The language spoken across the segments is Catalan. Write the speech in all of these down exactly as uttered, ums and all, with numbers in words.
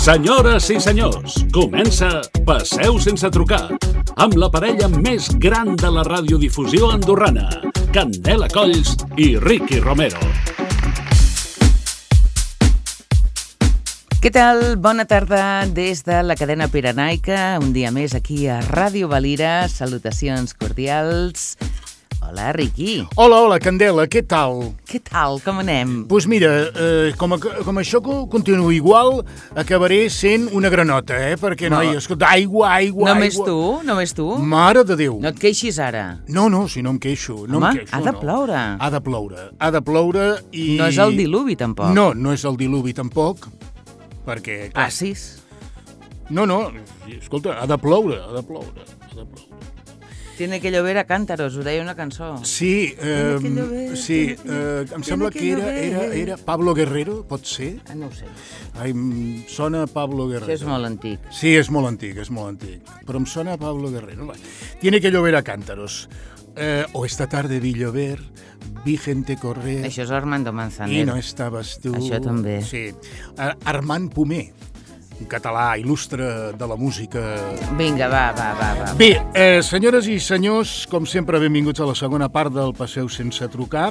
Senyores i senyors, comença Passeu sense trucar, amb la parella més gran de la radiodifusió andorrana, Candela Colls i Ricky Romero. Què tal? Bona tarda des de la cadena pirenaica, un dia més aquí a Ràdio Valira. Salutacions cordials. Hola, Riqui. Hola, hola, Candela, què tal? Què tal? Com anem? Doncs pues mira, eh, com, a, com això continua igual, acabaré sent una granota, eh? Perquè, no. noi, escolta, aigua, aigua, Només aigua... tu? Només tu? Mare de Déu. No et queixis ara. No, no, si no em queixo. No Home, em queixo, ha de no. ploure. Ha de ploure, ha de ploure i... No és el diluvi, tampoc. No, no és el diluvi, tampoc, perquè... Clar, Passis. No, no, escolta, ha de ploure, ha de ploure, ha de ploure. Tiene que llover a cántaros, ho deia una cançó. Sí, eh, Tiene que llover, sí tiene eh, em sembla que, que era, era, era Pablo Guerrero, pot ser? Ah, no ho sé. Ai, em sona Pablo Guerrero. Això és molt antic. Sí, és molt antic, és molt antic. Però em sona Pablo Guerrero. Tiene que llover a cántaros. Eh, o esta tarde vi llover, vi gente correr... Això és Armando Manzanero. I no estaves tu... Això també. Sí. Armand Pomer, un català il·lustre de la música... Vinga, va, va, va. va. Bé, eh, senyores i senyors, com sempre, benvinguts a la segona part del Passeu sense trucar.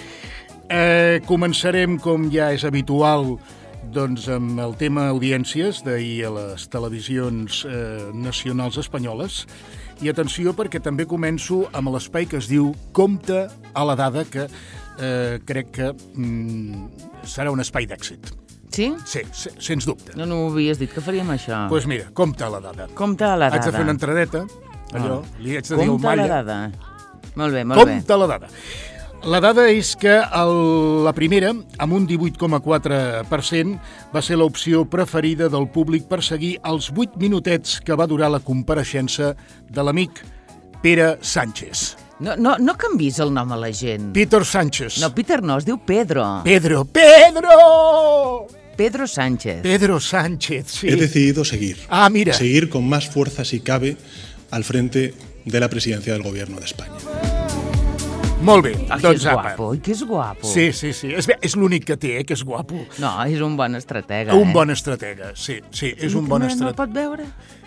Eh, començarem, com ja és habitual, doncs, amb el tema audiències d'ahir a les televisions eh, nacionals espanyoles. I atenció, perquè també començo amb l'espai que es diu Compte a la dada, que eh, crec que mm, serà un espai d'èxit. Sí? Sí, sí, sens dubte. No, no m'ho havies dit, que faríem això. Doncs pues mira, compte a la dada. Compte a la dada. Haig de fer una entradeta, allò, oh. li haig de dir al Compte a la Malla. dada. Molt bé, molt Compte bé. a la dada. La dada és que el, la primera, amb un divuit coma quatre per cent, va ser l'opció preferida del públic per seguir els vuit minutets que va durar la compareixença de l'amic Pere Sánchez. No, no, no canvis el nom a la gent. Peter Sánchez. No, Peter no, es diu Pedro. Pedro, Pedro! Pedro Sánchez. Pedro Sánchez, sí. He decidido seguir. Ah, mira. Seguir con más fuerza, si cabe, al frente de la presidencia del Gobierno de España. Molt bé, Ah, doncs que és apa. guapo, i que és guapo. Sí, sí, sí. És, és l'únic que té, eh, que és guapo. No, és un bon estratega, Un eh? bon estratega, sí, sí, és un bon No, estratega. no pot veure?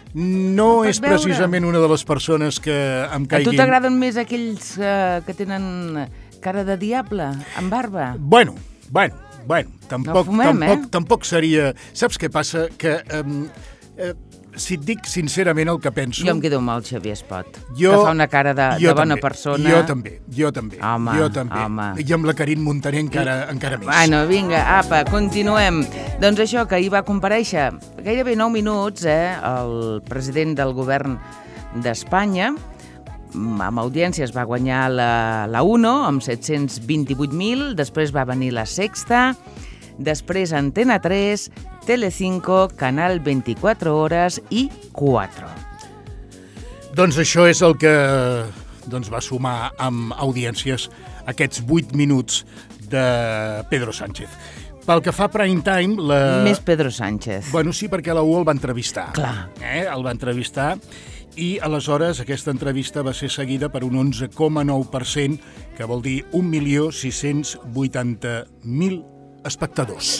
No pot és veure. precisament una de les persones que em A caiguin... tu t'agraden més aquells eh, que tenen cara de diable, amb barba? Bueno, bueno, bueno, tampoc, fumem, tampoc, eh? tampoc seria... Saps què passa? Que, um, eh, si et dic sincerament el que penso... Jo em quedo amb el Xavier Espot, jo, que fa una cara de, jo de bona també, persona. Jo també, jo també, Home, jo també. home. I amb la Carine Montaner encara, encara més. Bueno, vinga, apa, continuem. Doncs això, que ahir va comparèixer gairebé nou minuts, eh, el president del govern d'Espanya. Amb audiències va guanyar la, la UNO amb set-cents vint-i-vuit mil, després va venir la Sexta, després Antena tres, Telecinco, Canal vint-i-quatre hores i quatre. Doncs això és el que doncs, va sumar amb audiències aquests vuit minuts de Pedro Sánchez. Pel que fa a Prime Time... La... Més Pedro Sánchez. Bueno, sí, perquè la U el va entrevistar. Clar. Eh? El va entrevistar i aleshores aquesta entrevista va ser seguida per un onze coma nou per cent, que vol dir un milió sis-cents vuitanta mil espectadors.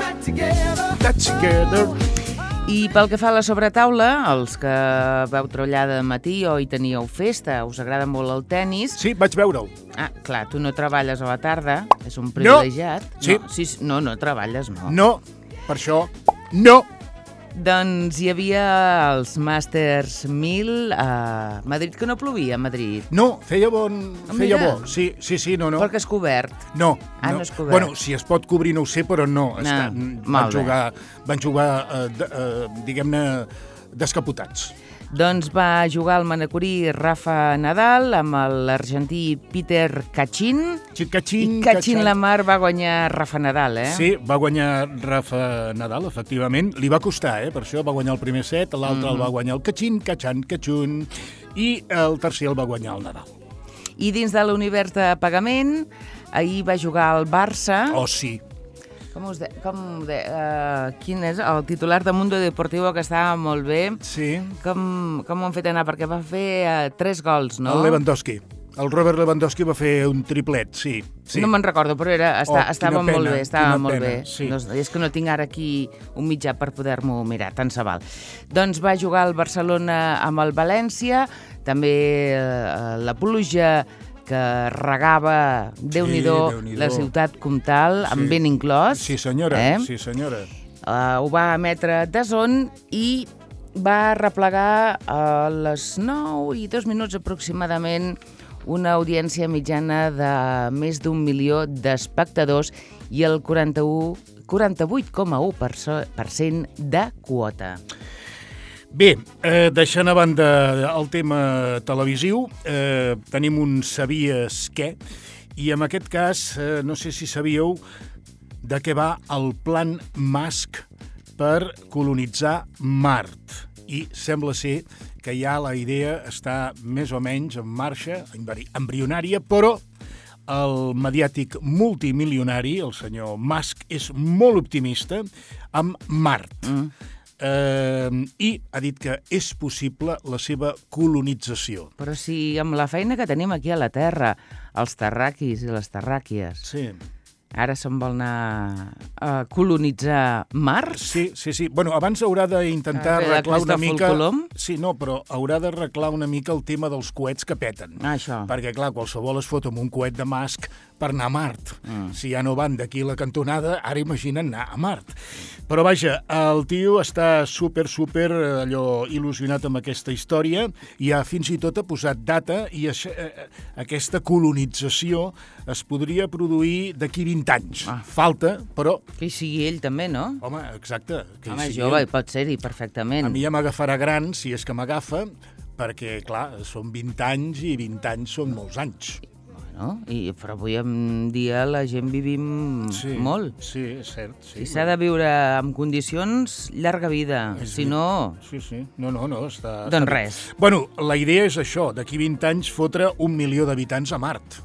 That's together. I pel que fa a la sobretaula, els que veu treballar de matí o hi teníeu festa, us agrada molt el tennis... Sí, vaig veure'l. Ah, clar, tu no treballes a la tarda, és un privilegiat. No. Sí. No, sí, no, no treballes, no. No, per això, no. Doncs hi havia els Masters mil a Madrid, que no plovia a Madrid. No, feia bon... Ah, feia mira. bo. Sí, sí, sí, no, no. Perquè és cobert. No, Ah, no no. és cobert. Bueno, si es pot cobrir no ho sé, però no. No, Està, molt van bé. jugar, van jugar eh, de, eh, diguem-ne, descapotats. Doncs va jugar el manacorí Rafa Nadal amb l'argentí Peter Cachin. Cachin, I Cachin Lamar va guanyar Rafa Nadal, eh? Sí, va guanyar Rafa Nadal, efectivament. Li va costar, eh? Per això va guanyar el primer set, l'altre mm. el va guanyar el Cachin, Cachan, Cachun, i el tercer el va guanyar el Nadal. I dins de l'univers de pagament, ahir va jugar el Barça. Oh, sí. Com us de... Com de... Uh, quin és el titular de Mundo Deportivo, que estava molt bé. Sí. Com, com ho han fet anar? Perquè va fer uh, tres gols, no? El Lewandowski. El Robert Lewandowski va fer un triplet, sí. sí. No me'n recordo, però era, està, Oh, estava quina molt pena, bé, estava quina molt pena, bé. sí. No, és que no tinc ara aquí un mitjà per poder-m'ho mirar, tant se val. Doncs va jugar al Barcelona amb el València, també eh, la pluja que regava, Déu-n'hi-do, Déu-n'hi-do. la ciutat comtal, Sí. amb ben inclòs. Sí, senyora, eh? sí, senyora. Uh, ho va emetre D A Z N i va replegar a les nou i dos minuts aproximadament una audiència mitjana de més d'un milió d'espectadors i el quaranta-u, quaranta-vuit coma u per cent de quota. Bé, eh, deixant a banda el tema televisiu, eh, tenim un sabies què, i en aquest cas, eh, no sé si sabíeu de què va el plan Musk per colonitzar Mart. I sembla ser que ja la idea està més o menys en marxa, embrionària, però el mediàtic multimilionari, el senyor Musk, és molt optimista amb Mart. Mm. Eh, I ha dit que és possible la seva colonització. Però si amb la feina que tenim aquí a la Terra, els terraquis i les terràquies, Sí. ara se'n vol anar a colonitzar Mart? Sí, sí, sí. Bueno, abans haurà d'intentar A veure, arreglar una Cristòfol mica... Colom? Sí, no, però haurà d'arreglar una mica el tema dels coets que peten. Ah, això. Perquè, clar, qualsevol es fot amb un coet de Musk per anar a Mart. Mm. Si ja no van d'aquí a la cantonada, ara imagina'n anar a Mart. Però, vaja, el tio està super, super allò il·lusionat amb aquesta història i ha fins i tot ha posat data i això, eh, aquesta colonització es podria produir d'aquí vint anys. Ah. Falta, però... Que hi sigui ell també, no? Home, exacte. Que hi Home, sigui jove, ell. pot ser-hi perfectament. A mi ja m'agafarà gran, si és que m'agafa, perquè, clar, són vint anys i vint anys són molts anys. Bueno, i, però avui en dia la gent vivim Sí, molt. Sí, és cert. Sí, I s'ha de viure en condicions llarga vida, si no... Sí, sí. No, no, no. Està, Doncs està bé. res. Bueno, la idea és això, d'aquí vint anys fotre un milió d'habitants a Mart.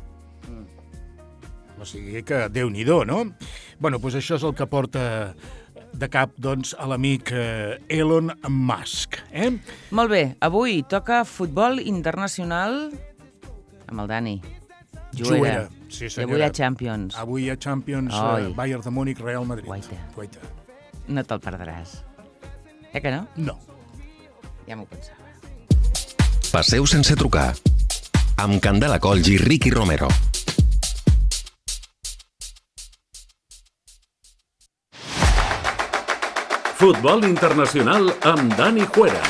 O sigui que Déu-n'hi-do, no? Bueno, doncs això és el que porta de cap, doncs, a l'amic eh, Elon Musk, eh? Molt bé, avui toca futbol internacional amb el Dani. Juera. Sí, I senyora. avui hi ha Champions. Avui hi ha Champions, Oi. eh, Bayern de Múnich, Real Madrid. Guaita. Guaita. No te'l perdràs. Eh que no? No. Ja m'ho pensava. Passeu sense trucar. Amb Candela Colls i Ricky Romero. Futbol internacional amb Dani Juera.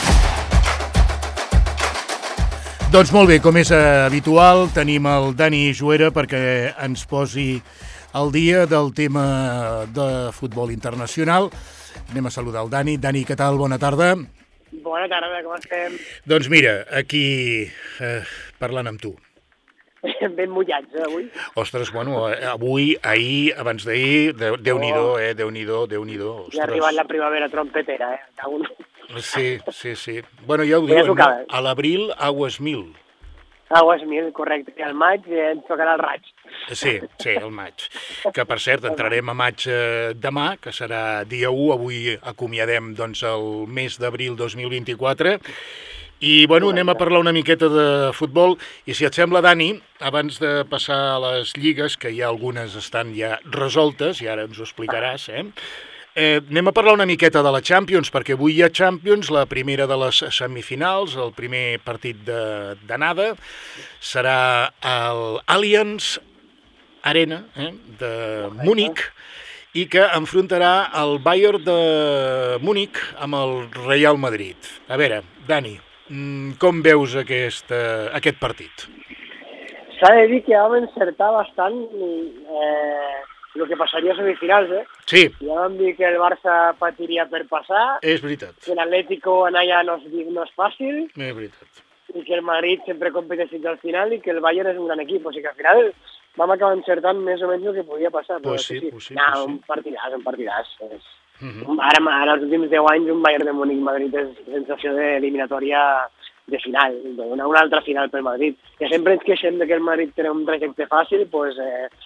Doncs molt bé, com és habitual, tenim el Dani Juera perquè ens posi al dia del tema de futbol internacional. Anem a saludar el Dani. Dani, què tal? Bona tarda. Bona tarda, com estem? Doncs mira, aquí eh, parlant amb tu. Ben mullats, eh, avui? Ostres, bueno, avui, ahir, abans d'ahir, de, Déu-n'hi-do, eh, Déu-n'hi-do, Déu-n'hi-do. Ja ha arribat la primavera trompetera, eh? Cago en- Sí, sí, sí. Bueno, ja ho Ja diuen, tocava. a l'abril, aguas mil. Aguas mil, correcte. I al maig eh, ens tocarà el raig. Sí, sí, el maig. Que, per cert, entrarem a maig eh, demà, que serà dia u. Avui acomiadem doncs, el mes d'abril dos mil vint-i-quatre. I, bueno, anem a parlar una miqueta de futbol. I, si et sembla, Dani, abans de passar a les lligues, que ja algunes estan ja resoltes, i ara ens ho explicaràs, eh? Eh, anem a parlar una miqueta de la Champions, perquè avui hi ha Champions, la primera de les semifinals, el primer partit de- d'anada, serà el Allianz Arena, eh, de Múnich, i que enfrontarà el Bayern de Múnich amb el Real Madrid. A veure, Dani, mm, com veus aquest, eh, aquest partit? S'ha de dir que vam encertar bastant eh, el que passaria a semifinals, eh? Sí, Ja vam dir que el Barça patiria per passar, és veritat, que l'Atlético anar allà no és, no és fàcil, és veritat. i que el Madrid sempre competeix fins al final i que el Bayern és un gran equip. O sigui que al final vam acabar encertant més o menys el que podia passar. Pues però sí, pues sí, no, pues sí. un partidàs, un partidàs. És... Mhm. Ara, ara, els últims deu anys, un Bayern de Múnich-Madrid és sensació d'eliminatòria de final, una, una altra final pel Madrid. Que sempre ens queixem de que el Madrid té un trajecte fàcil, doncs, eh,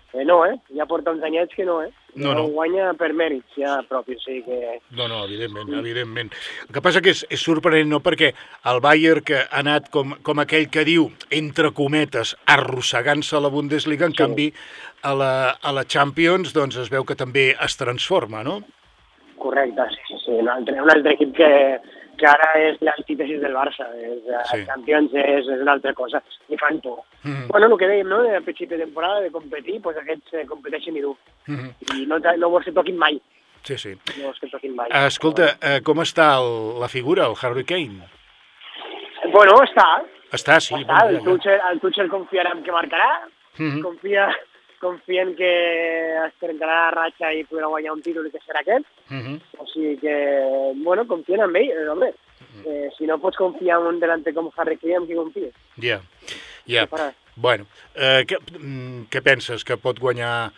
Eh, no, eh? Ja porta uns anyets que no, eh? No, no. Guanya per mèrits, ja propi, o sigui que... No, no, evidentment, evidentment. El que passa que és, és sorprenent, no?, perquè el Bayern, que ha anat com, com aquell que diu, entre cometes, arrossegant-se a la Bundesliga, en Sí. canvi, a la, a la Champions, doncs es veu que també es transforma, no? Correcte, sí, sí, sí. Un altre, un altre equip que, que ara és l'antítesis del Barça. És, Sí. sí. Champions és, és una altra cosa. I fan por. Mhm. Bueno, el que dèiem, no?, de principi de temporada, de competir, doncs aquests eh, competeixen i dur. Mhm. I no, te- no vols que toquin mai. Sí, sí. No vols que toquin mai. Escolta, eh, com està el, la figura, el Harry Kane? Bueno, està. Està, sí. està. bueno, El Tuchel, el Tuchel confiarà en que marcarà. Mhm. Confia, confia en que es trencarà la ratxa i podrà guanyar un títol i que serà aquest. Mhm. O sigui que, bueno, confien en ell, eh, home. Eh, si no pots confiar en un delante com Harry Kane, amb qui confies? Ja, ja. Què faràs? Bueno, eh, què, mm, què penses? Que pot guanyar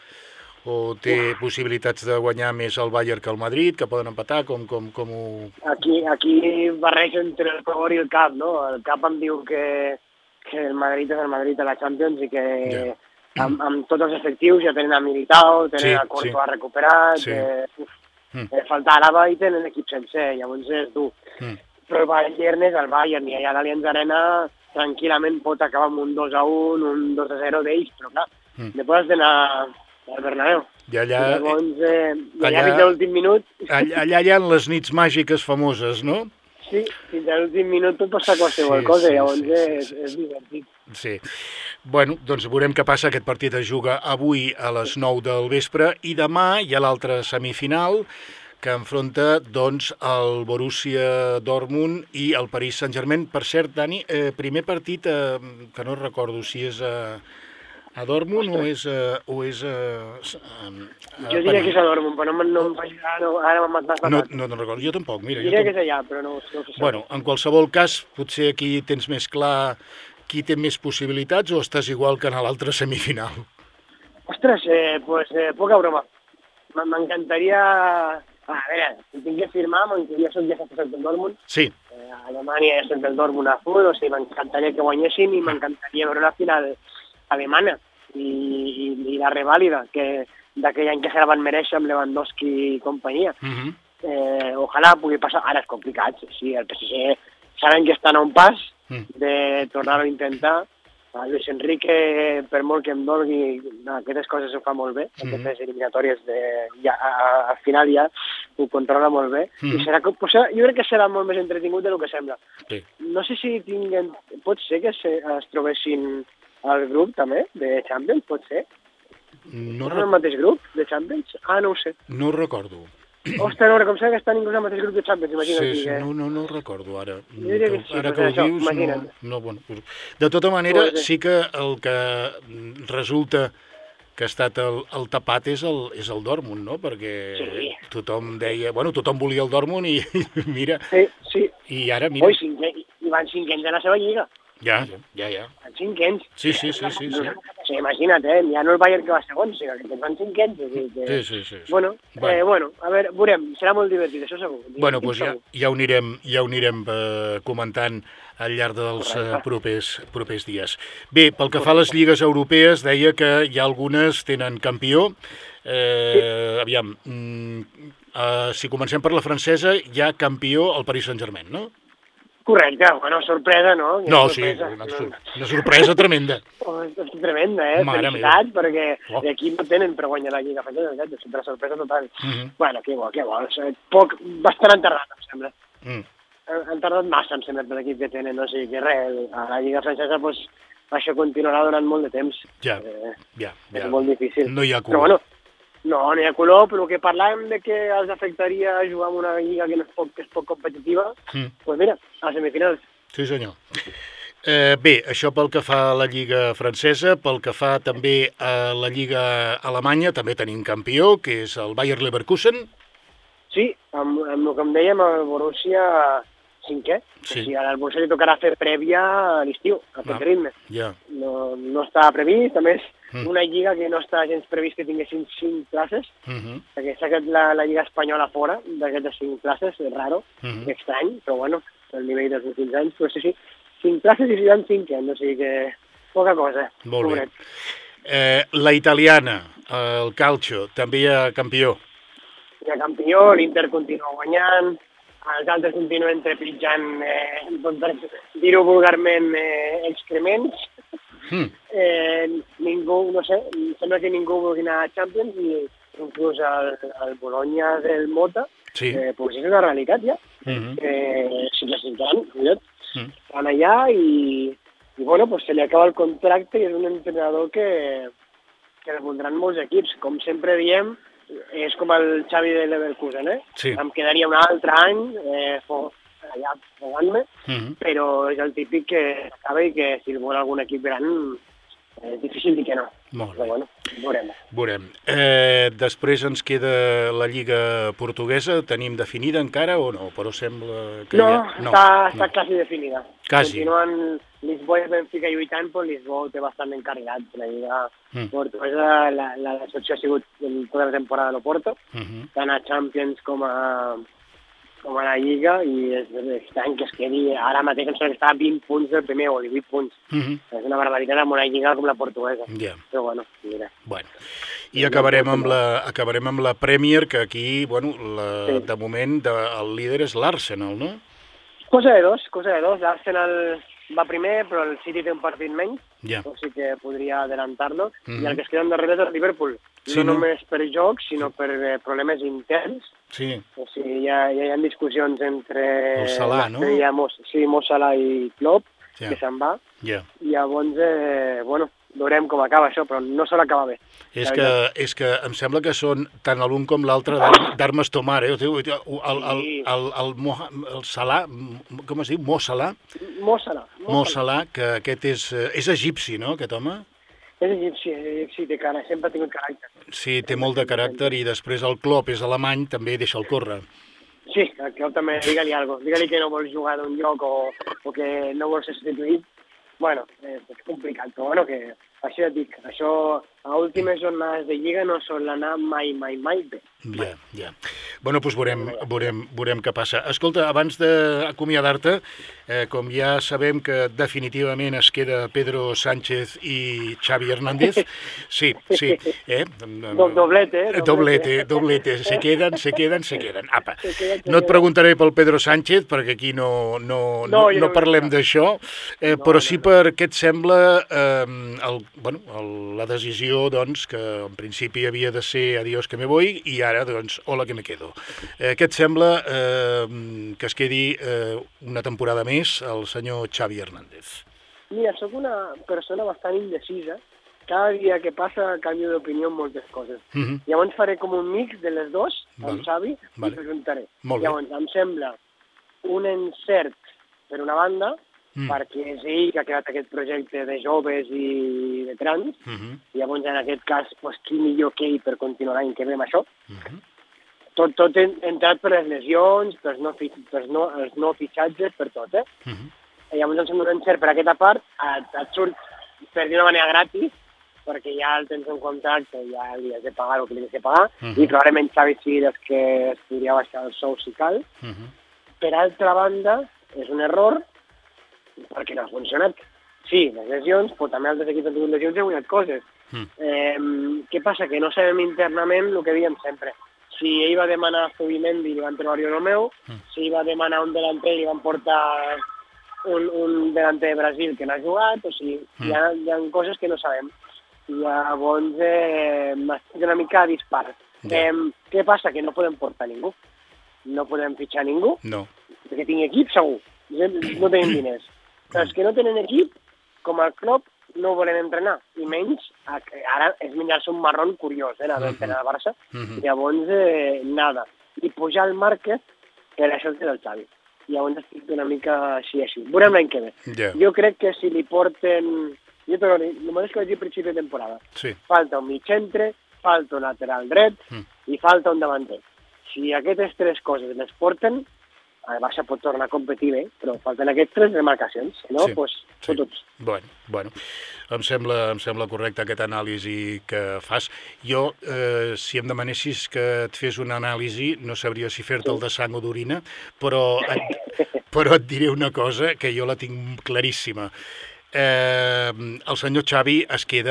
o té possibilitats de guanyar més el Bayern que el Madrid, que poden empatar? Com, com, com ho... Aquí, aquí barrejo entre el cor i el cap, no? El cap em diu que, que el Madrid és el Madrid a la Champions i que Ja. amb, amb tots els efectius ja tenen a Militao, tenen Sí, a Courtois sí. recuperat, Sí. eh, uf, Mm. eh, falta Alaba i tenen l'equip sencer, llavors és dur. Mm. Però el Bayern és el Bayern i allà a l'Allianz Arena tranquil·lament pot acabar amb un dos a un, un dos a zero d'ells, però clar, Mm. després has d'anar al Bernabéu. I allà, I llavors, eh, allà, allà- fins a l'últim minut, allà, allà hi ha les nits màgiques famoses, no? sí, fins a l'últim minut tot pot ser qualsevol Sí, cosa, sí, llavors sí, sí, és, sí. és divertit. Sí. Bueno, doncs veurem què passa. Aquest partit es juga avui a les nou del vespre i demà hi ha l'altra semifinal que enfronta doncs el Borussia Dortmund i el Paris Saint-Germain. Per cert, Dani, eh, primer partit eh, que no recordo si és a, a Dortmund o és a, o és a, a, a Jo diria que és a Dortmund, però no, em- no em faig... Ara, no, ara m'has matat. no, no, no recordo, jo tampoc, mira. Jo diria que tampoc. és allà, però no, no ho sé. Bueno, en qualsevol cas, potser aquí tens més clar qui té més possibilitats o estàs igual que en l'altra semifinal? Ostres, eh, pues, eh, poca broma. M- M'encantaria... A veure, si tinc que firmar, m'encantaria soc ja satisfet del Dortmund. Sí, Eh, a Alemanya ja soc del Dortmund a full, o sigui, m'encantaria que guanyessin i m'encantaria veure la final alemana i, i, i la revàlida que d'aquell any que se la van mereixer amb Lewandowski i companyia. uh -huh. Eh, ojalà pugui passar. Ara és complicat, sí, el P S G saben que estan a un pas Mm. de tornar-ho a intentar. El Luis Enrique, per molt que em dolgui, aquestes coses ho fa molt bé, Mhm. aquestes eliminatòries de, ja, a, a, al final ja ho controla molt bé, Mhm. i serà, com- pues, serà, jo crec que serà molt més entretingut del que sembla. Sí. No sé si tinguen, pot ser que se, es trobessin al grup també, de Champions, pot ser? No, No re en el mateix grup de Champions? Ah, no ho sé. no ho recordo. Ostres, no, com sé que estan inclús al mateix grup de Champions, imagina't. Sí, sí, que... no, no, no ho recordo ara. Jo diria que sí, ara doncs que ho això, dius, no, imagina't. no, bueno, pues, de tota manera, Pues bé. sí que el que resulta que ha estat el, el tapat és el, és el Dortmund, no? Perquè Sí. tothom deia... Bueno, tothom volia el Dortmund i, mira, Sí, sí. i ara, mira... Oi, cinquè, i van cinquens en la seva lliga. Ja, ja, ja. Van cinquens. Sí, sí, sí, sí, sí. Sí, imagina't, eh? Ja no el Bayern que va segon, sinó que tots van cinquens. O sigui que... Sí, sí, sí, sí. Bueno, Bueno. eh, bueno, a veure, veurem, serà molt divertit, això segur. Bueno, Divertit doncs ja, segur. ja ho anirem, ja ho anirem eh, comentant al llarg dels eh, propers, propers dies. Bé, pel que fa a les lligues europees, deia que hi ha algunes tenen campió. Eh, aviam, mm, eh, si comencem per la francesa, hi ha campió el Paris Saint-Germain, no? Correcte, bueno, sorpresa, no? No, sí, sorpresa. una, sor- una sorpresa tremenda. Oh, és tremenda, eh? Mare Felicitat, meva. perquè Oh. aquí no tenen per guanyar la Lliga Francesa, és una sorpresa total. Mhm. Bueno, què vol, què vols? Eh, Poc, bastant enterrat, em sembla. Mm. Han han tardat massa, em sembla, per l'equip que tenen, no? O sigui que res, a la Lliga Francesa, pues, això continuarà durant molt de temps. Ja, Eh, ja, és ja. molt difícil. No hi ha Però color. bueno, no, no hi ha color, però que parlàvem de que els afectaria jugar en una lliga que no és poc, que és poc competitiva, Mm. doncs pues mira, a les semifinals. Sí, senyor. Eh, bé, això pel que fa a la Lliga francesa, pel que fa també a la Lliga alemanya, també tenim campió, que és el Bayer Leverkusen. Sí, amb, amb el que em dèiem, el Borussia cinquè. Sí. O sigui, ara al Borussia li tocarà fer prèvia a l'estiu, a Ah. aquest ritme. Ja. No, no està previst, a més, Mm. una lliga que no està gens previst que tinguessin cinc classes, Uh -huh. perquè s'ha quedat la, la lliga espanyola fora d'aquestes cinc classes, és raro, Uh -huh. estrany, però bueno, el nivell dels últims anys, però sí, sí, cinc classes i si dan cinc anys, o sigui que poca cosa. Molt bé. pobret. Eh, la italiana, el calcio, també hi ha campió. Hi ha campió, l'Inter continua guanyant, els altres continuen trepitjant, eh, per dir-ho vulgarment, eh, excrements. Mm. Eh, ningú, no sé, sembla que ningú vulgui anar a Champions i inclús el, el Bologna del Mota, sí. eh, pues és una realitat ja. Mm-hmm. Eh, si classificaran, cuida't, mm. estan allà i, i bueno, pues se li acaba el contracte i és un entrenador que, que el voldran molts equips. Com sempre diem, és com el Xavi de Leverkusen, eh? Sí. Em quedaria un altre any eh, fo, allà fogant-me, mm-hmm. però és el típic que acaba i que si el vol algun equip gran és difícil dir que no. Molt bé. Però bueno, veurem. Veurem. Eh, després ens queda la Lliga Portuguesa. Tenim definida encara o no? Però sembla que no, ja... No, està, no. està quasi definida. Quasi. Continuen Lisboa i Benfica lluitant, però Lisboa té bastant encarregat. La Lliga mm. Portuguesa, la, la decepció ha sigut en tota la temporada de l'Oporto, mm-hmm. tant a Champions com a, com a la Lliga, i és estrany que es quedi ara mateix, em sembla que està a vint punts del primer o divuit punts. Mm-hmm. És una barbaritat amb una Lliga com la portuguesa. Yeah. Però bueno, mira. Bueno. I acabarem amb, la, acabarem amb la Premier, que aquí, bueno, la, sí. de moment de, el líder és l'Arsenal, no? Cosa de dos, cosa de dos. L'Arsenal va primer, però el City té un partit menys, yeah. o sigui que podria adelantar-lo, mm-hmm. i el que es queda en darrere és el Liverpool. Sí, no, no només per jocs, sinó sí. per eh, problemes interns. Sí. O sigui, hi ha, hi ha discussions entre... El Salah, no? Mo, sí, Mo Salah i Klopp, yeah. que se'n va. Yeah. I llavors, eh, bueno, veurem com acaba això, però no sol acabar bé. És que, és que em sembla que són tant l'un com l'altre d'armes tomar, eh? El, el, el, el, el, el Salah, com es diu? Mo Salah? Mo Salah. Mo Salah, que aquest és, és egipci, no, aquest home? És egipci, és egipci, té cara, sempre ha tingut caràcter. Sí, té molt de caràcter, i després el Klopp és alemany, també deixa el córrer. Sí, el Klopp també, digue-li alguna cosa, digue-li que no vol jugar d'un lloc o, o que no vol ser substituït. Bueno, és, és complicat, però bueno, que això ja et dic, això a últimes jornades de Lliga no sol anar mai, mai, mai bé. Ja, ja. Bueno, doncs veurem, veurem, veurem què passa. Escolta, abans d'acomiadar-te, eh, com ja sabem que definitivament es queda Pedro Sánchez i Xavi Hernández, sí, sí, eh? Doblete, eh? Doblete, doblete, se queden, se queden, se queden. Apa, no et preguntaré pel Pedro Sánchez, perquè aquí no, no, no, no parlem d'això, eh, però sí per què et sembla eh, el, bueno, el, la decisió, doncs, que en principi havia de ser adiós que me voy, i ara, doncs, hola que me quedo. Eh, què et sembla eh, que es quedi eh, una temporada més el senyor Xavi Hernández? Mira, sóc una persona bastant indecisa. Cada dia que passa canvio d'opinió en moltes coses. Mm-hmm. Llavors faré com un mix de les dos, vale. Amb Xavi, vale. I preguntaré. Llavors, em sembla un encert per una banda, Mm. perquè és ell que ha creat aquest projecte de joves i de trans, mm-hmm. i llavors en aquest cas, pues, qui millor que ell per continuar l'any que ve amb això. Mm-hmm. Tot, tot entrat per les lesions, per no, per no, els no fitxatges, per tot, eh? Mm-hmm. I llavors em sembla un encert per aquesta part, et, et surt per dir una manera gratis, perquè ja el tens en contracte, ja li has de pagar el que li has de pagar, mm-hmm. i probablement Xavi sigui dels que es podria baixar el sou si cal. Mm-hmm. Per altra banda, és un error, perquè no ha funcionat. Sí, les lesions, però també altres equips han tingut lesions i han guanyat coses. Mm. Eh, què passa? Que no sabem internament el que diem sempre. Si ell va demanar Zubimendi i li van trobar Romeu, mm. si ell va demanar un delanter i li van portar un, un delanter de Brasil que no ha jugat, o sigui, mm. hi, ha, hi ha coses que no sabem. I llavors eh, m'estic una mica dispar. Yeah. Eh, què passa? Que no podem portar ningú. No podem fitxar ningú. No. Perquè tinc equip, segur. No tenim diners. Però els que no tenen equip, com el Klopp, no volen entrenar. I menys, ara és menjar-se un marrón curiós, eh, d'entrenar al Barça. Uh-huh. Llavors, eh, nada. I pujar al Márquez, per això és el Xavi. Llavors estic una mica així, així. Veurem l'any que ve. Yeah. Jo crec que si li porten... Jo però, el mateix que vaig dir a principi de temporada. Sí. Falta un mig centre, falta un lateral dret mm. i falta un davanter. Si aquestes tres coses les porten, el Barça pot tornar a competir bé, però falten aquests tres remarcacions, no? Doncs pues, sí. Tots. Bueno, bueno. Em sembla, em sembla correcte aquest anàlisi que fas. Jo, eh, si em demanessis que et fes una anàlisi, no sabria si fer-te sí. el de sang o d'orina, però et, però et diré una cosa que jo la tinc claríssima. Eh, el senyor Xavi es queda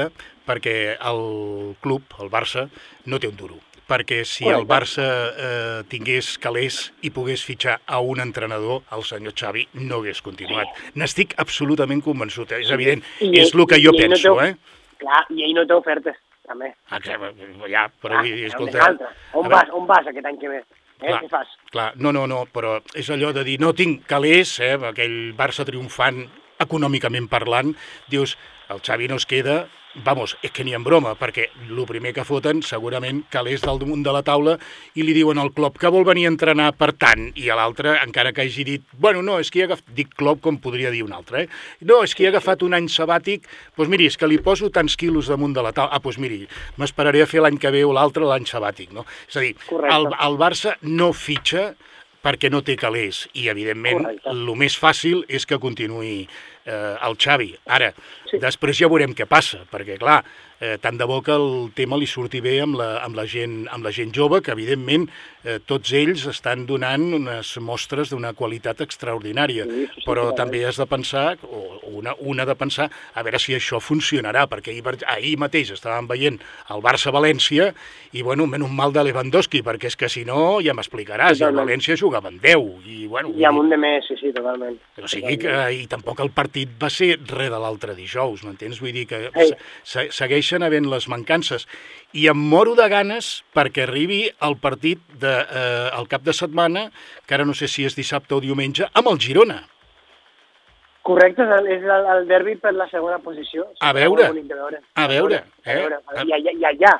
perquè el club, el Barça, no té un duro. Perquè si el Barça eh, tingués calés i pogués fitxar a un entrenador, el senyor Xavi no hagués continuat. N'estic absolutament convençut, eh? És evident, I, és el que jo penso, no té, eh? Clar, i ell no té ofertes, també. Exacte, ja, però... Ah, escolta, on, vas, on vas aquest any que ve? Eh? Clar, Què fas? Clar, no, no, no, però és allò de dir, no tinc calés, eh, aquell Barça triomfant econòmicament parlant, dius, el Xavi no es queda... Vamos, és que ni en broma, perquè el primer que foten segurament calés del damunt de la taula i li diuen al Klopp que vol venir a entrenar per tant, i a l'altre, encara que hagi dit, bueno, no, és que hi ha agafat, dic Klopp com podria dir un altre, eh? No, és que hi ha agafat un any sabàtic, doncs miri, és que li poso tants quilos damunt de la taula, ah, doncs miri, m'esperaré a fer l'any que ve o l'altre l'any sabàtic, no? És a dir, el, el Barça no fitxa perquè no té calés, i evidentment el més fàcil és que continuï eh, el Xavi. Ara, sí. Després ja veurem què passa, perquè clar, eh, tant de bo que el tema li surti bé amb la, amb la, gent, amb la gent jove, que evidentment eh, tots ells estan donant unes mostres d'una qualitat extraordinària, sí, sí, però sí, també has de pensar, o una, una de pensar, a veure si això funcionarà, perquè ahir, ahir mateix estàvem veient el Barça-València, i bueno, menys mal de Lewandowski, perquè és que si no, ja m'explicaràs, i el València jugava amb deu, i bueno... I amb un de més, sí, sí, totalment. O sigui que, i tampoc el partit va ser res de l'altre dijous, m'entens? Vull dir que se, segueixen havent les mancances. I em moro de ganes perquè arribi el partit de, eh, el cap de setmana, que ara no sé si és dissabte o diumenge, amb el Girona. Correcte, és el, el derbi per la segona posició. A veure, a veure. Eh? I allà, i allà.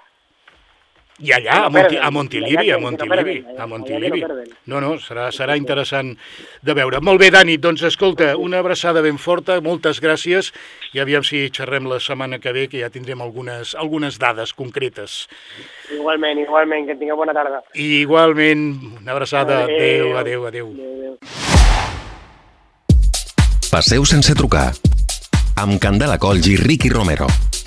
I allà, a, Monti, a Montilivi, a Montilivi, a Montilivi. No, no, serà, serà interessant de veure. Molt bé, Dani, doncs escolta, una abraçada ben forta, moltes gràcies, i aviam si xerrem la setmana que ve, que ja tindrem algunes, algunes dades concretes. Igualment, igualment, que tingueu bona tarda. I igualment, una abraçada, adeu, adeu, adeu. adeu. Passeu sense trucar, amb Candela Colls i Ricky Romero.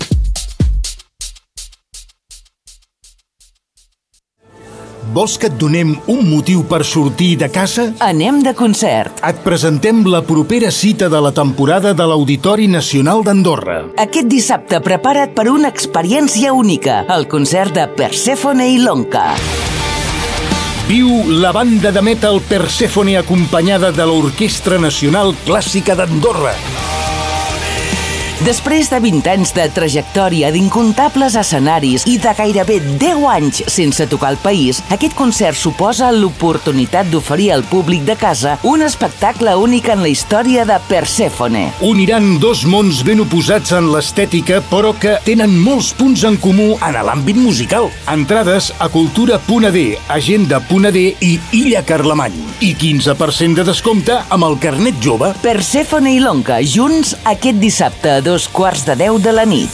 Vols que et donem un motiu per sortir de casa? Anem de concert. Et presentem la propera cita de la temporada de l'Auditori Nacional d'Andorra. Aquest dissabte prepara't per una experiència única, el concert de Perséfone i Lonca. Viu la banda de metal Perséfone acompanyada de l'Orquestra Nacional Clàssica d'Andorra. Després de vint anys de trajectòria, d'incomptables escenaris i de gairebé deu anys sense tocar el país, aquest concert suposa l'oportunitat d'oferir al públic de casa un espectacle únic en la història de Perséfone. Uniran dos mons ben oposats en l'estètica, però que tenen molts punts en comú en l'àmbit musical. Entrades a cultura punt a d, agenda punt a d i Illa Carlemany. I quinze per cent de descompte amb el carnet jove. Perséfone i Lonca, junts aquest dissabte a dos quarts de deu de la nit.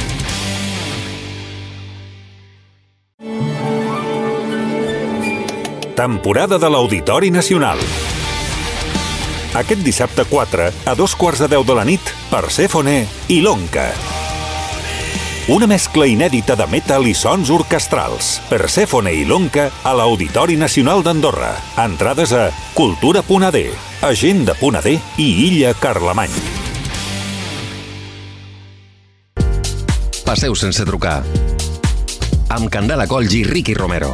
Temporada de l'Auditori Nacional. Aquest dissabte quatre, a dos quarts de deu de la nit, Perséfone i Lonca. Una mescla inèdita de metal i sons orquestrals. Perséfone i Lonca a l'Auditori Nacional d'Andorra. Entrades a cultura punt a d, agenda punt a d i Illa Carlemany. Passeu sense trucar, amb Candela Colls i Ricky Romero.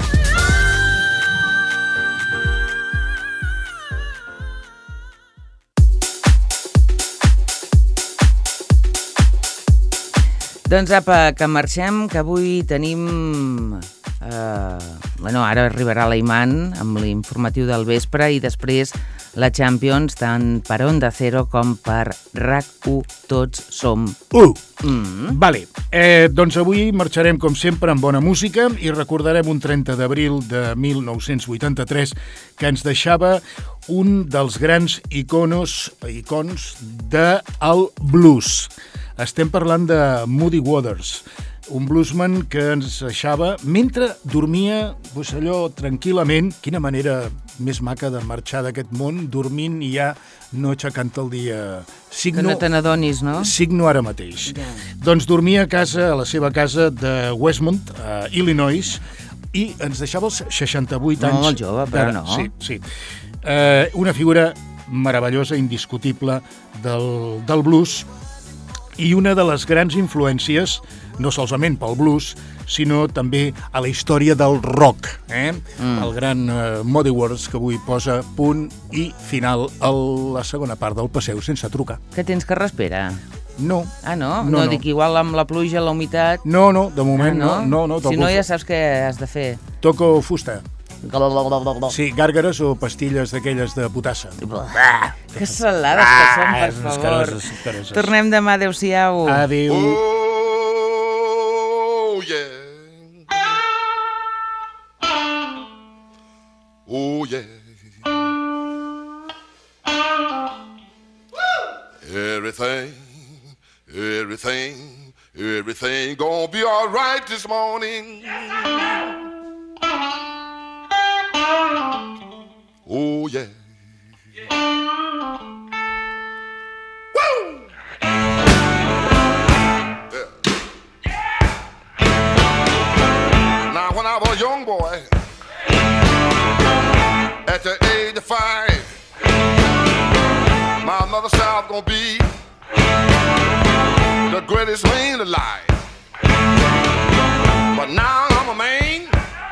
Doncs apa, que marxem, que avui tenim... Eh, bueno, ara arribarà l'Aiman amb l'informatiu del vespre i després la Champions tant per Onda Cero com per RAC u. Tots som u. Mm. Vale, eh, doncs avui marxarem com sempre amb bona música i recordarem un trenta d'abril de mil nou-cents vuitanta-tres que ens deixava un dels grans iconos, icons del blues. Estem parlant de Muddy Waters, un bluesman que ens deixava mentre dormia, doncs allò, tranquil·lament. Quina manera més maca de marxar d'aquest món, dormint i ja no aixecant el dia. Signo, que no te n'adonis, no? Signo ara mateix. Yeah. Doncs dormia a casa, a la seva casa de Westmont, a Illinois, i ens deixava els seixanta-vuit anys. No, molt jove, però no. Sí, sí. Eh, una figura meravellosa, indiscutible del, del blues. i una de les grans influències, no solament pel blues, sinó també a la història del rock, eh? Mm. El gran uh, Muddy Waters, que avui posa punt i final a la segona part del Passeu sense trucar. Què tens que respira? No. Ah, no? No, no, no. dic, igual amb la pluja, la humitat... No, no, de moment ah, no. no, no toco, si no, ja saps què has de fer. Toco fusta. Sí, gàrgares o pastilles d'aquelles de potassa. Ah, que salades que són, per ah, favor. Careses, careses. Tornem demà, adeu-siau. Adéu. Oh, yeah. Oh, yeah. Everything, everything, everything gonna be all right this morning. Oh, yeah. Woo! Yeah. Now, when I was a young boy, at the age of five, my mother said I was gonna be the greatest man alive. But now I'm a man,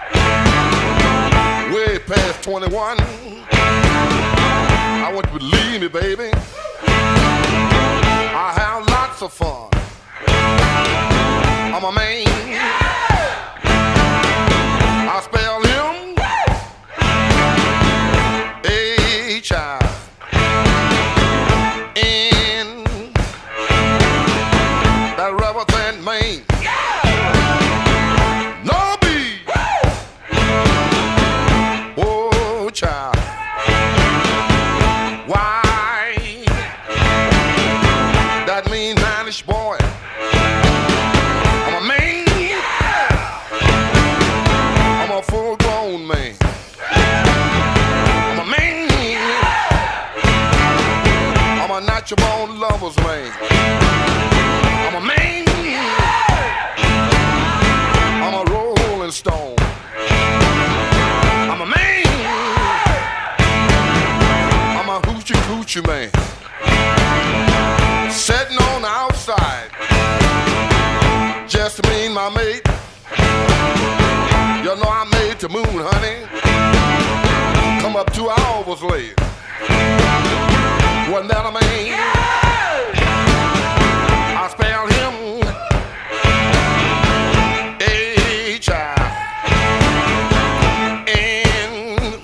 way past twenty-one. I want you to believe me, baby, I have lots of fun. I'm a man, I spell him H I N, that rubber band man. No B, oh child. Why? That mean manish boy. I'm a man. I'm a full-grown man. I'm a man. I'm a natural-born lover's man. I'm a man. I'm a rolling stone. I'm a man. I'm a hoochie coochie man, sitting on the outside, just me and my mate. You know I made the moon, honey, come up two hours late. Wasn't that a man? I spelled him H I N,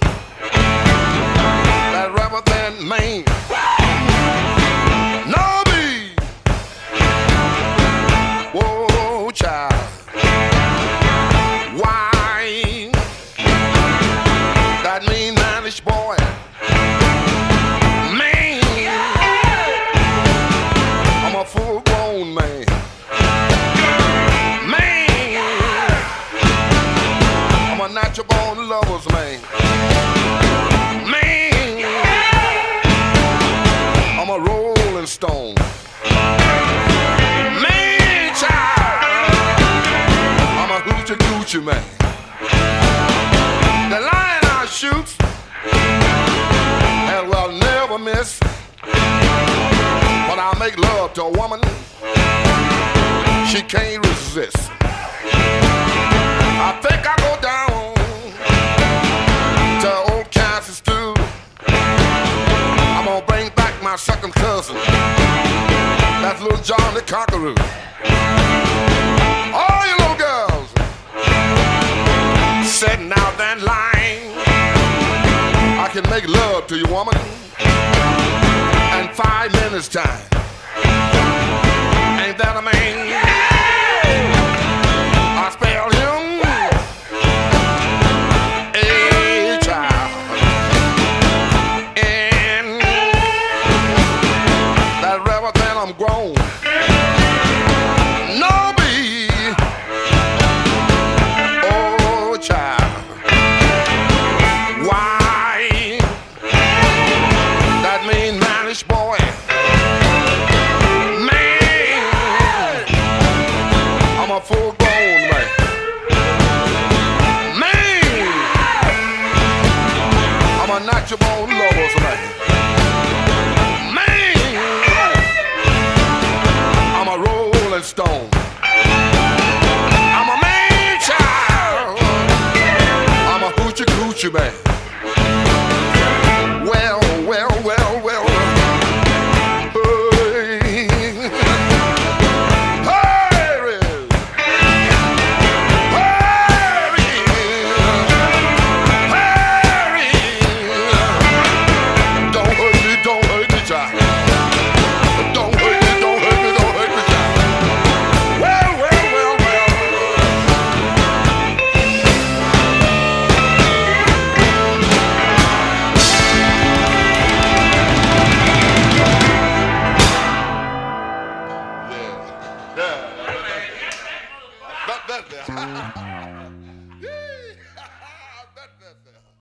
that rubber band man. No B, whoa child. Why? That mean manish boy. Man, I'm a full-grown man. Man, I'm a natural-born lover's man. Man, I'm a rolling stone. Man, child, I'm a hoochie coochie man. The lion I shoot and will never miss. When I make love to a woman, she can't resist. I think I go down to old Kansas too. I'm gonna bring back my second cousin, that's little John the Conqueror. All you little girls sitting out that line, I can make love to you, woman, in five minutes time. Ain't that a man? I spell him H I N, that rubber band I'm grown. No B, oh child. Why? That mean manish boy. Man, I'm a full-grown man. Man, I'm a natural lover's man. Man, I'm a Gucci man. Well, well, well, well. Hey. Hurry. Hurry. Hurry. Don't hurt me, don't hurt me, child. Don't hurt me, don't hurt me, don't hurt me, child. Well, well, well, well. Yeah, yeah. That, that, that.